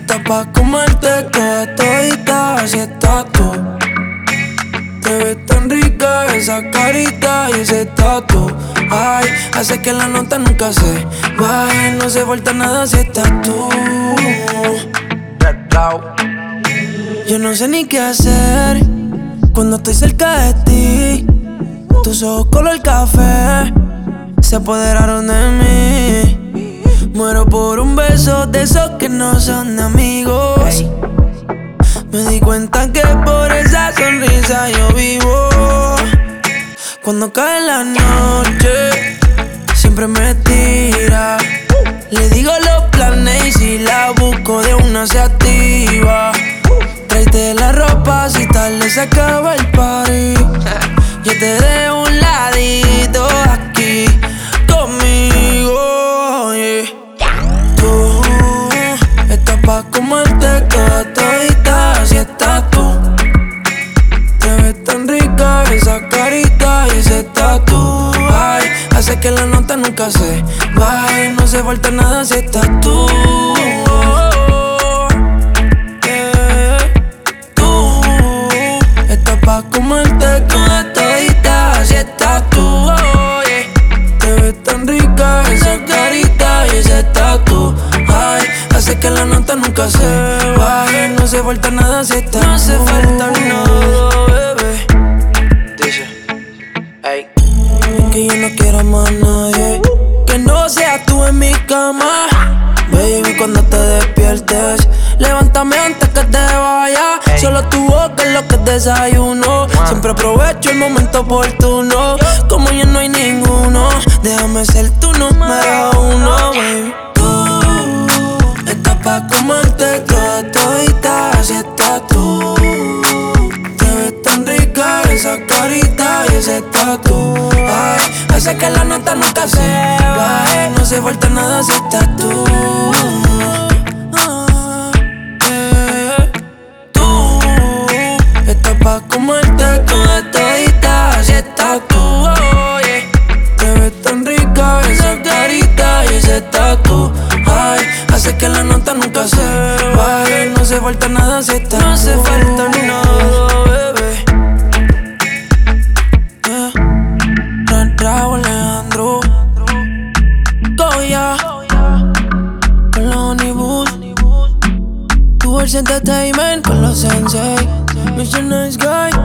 Está pa' comerte toda todita, así estás tú. Te ves tan rica esa carita y ese tatu. Ay, hace que la nota nunca se baje. No se falta nada si estás tú. Yo no sé ni qué hacer cuando estoy cerca de ti. Tus ojos color café se apoderaron de mí. Muero por un beso de esos que no son de amigos. Me di cuenta que por esa sonrisa yo vivo. Cuando cae la noche, siempre me tira. Le digo los planes y si la busco de una se activa. Tráete la ropa si tarde se acaba el party. Yo te dejo un ladito aquí conmigo, yeah. Tú estás pa' comerte toda todita, así estás tú. Te ves tan rica esa carita y ese tatu. Ay, hace que la nota nunca se baje. No se falta nada si estás tú. Tú estás pa' comerte toda todita, así estás tú. Oh, yeah. Te ves tan rica esa carita y ese tatu. Ay, hace que la nota nunca se baje. No se falta nada si estás tú. No hace falta nada, bebé. Dice, ey, es que yo no quiero más nadie que no seas tú en mi cama. Baby, cuando te despiertes, levántame antes que te vaya. Solo tu boca es lo que desayuno. Siempre aprovecho el momento oportuno. Como ya no hay ninguno, déjame ser tu número uno, baby. Tú estás pa' comerte toda todita, así estás tú. Te ves tan rica esa carita y ese tatu. Ay, hace que la nota nunca se baje. No se falta nada si estás tú. Tú estás pa' comerte toda todita, así estás tú. Oh, yeah. Te ves tan rica esa carita y ese tatu. Ay, hace que la nota nunca se baje. No se falta nada si estás tú. No se falta nada, bebé. Raúl Alejandro Goya con los Honeyboos, Tours Entertainment con los Sensei, Mission Nice Guy.